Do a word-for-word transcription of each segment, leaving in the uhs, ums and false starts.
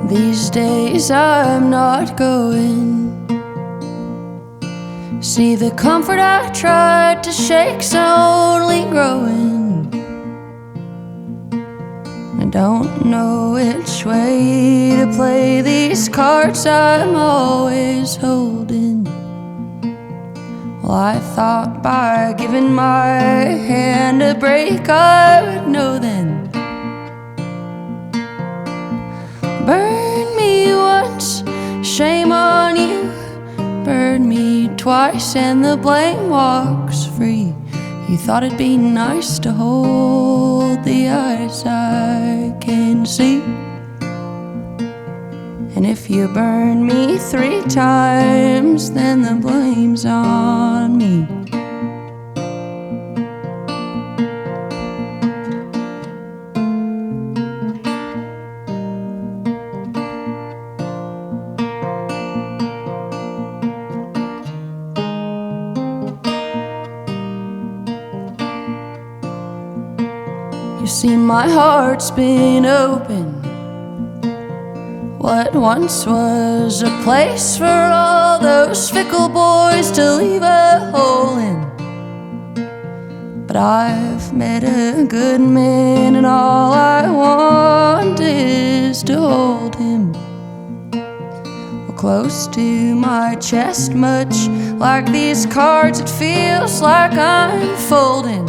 These days I'm not going. See, the comfort I tried to shake's only growing. I don't know which way to play these cards I'm always holding. Well, I thought by giving my hand a break I would know then. Burn me once, shame on you. Burn me twice and the blame walks free. You thought it'd be nice to hold the eyes I can see. And if you burn me three times, then the blame's on me. You see, my heart's been open. What once was a place for all those fickle boys to leave a hole in. But I've met a good man, and all I want is to hold him close to my chest, much like these cards. It feels like I'm folding.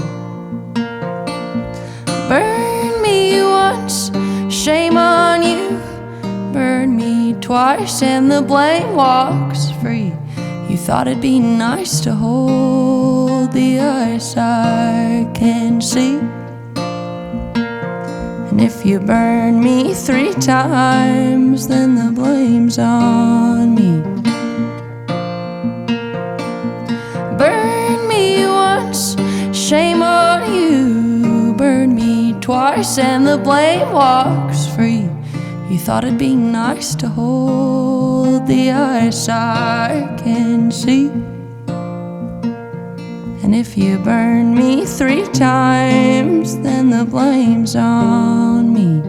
Burn me once, shame on you. Burn me twice and the blame walks free. You thought it'd be nice to hold the ice I can see. And if you burn me three times, then the blame's on me. Burn me once, shame on you. Burn me twice and the blame walks free. You thought it'd be nice to hold the ice I can see. And if you burn me three times, then the blame's on me.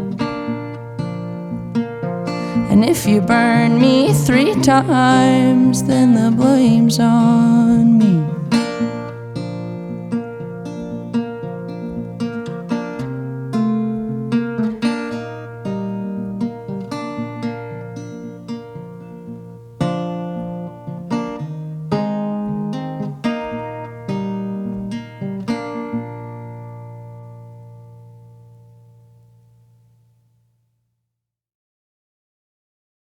And if you burn me three times, then the blame's on me.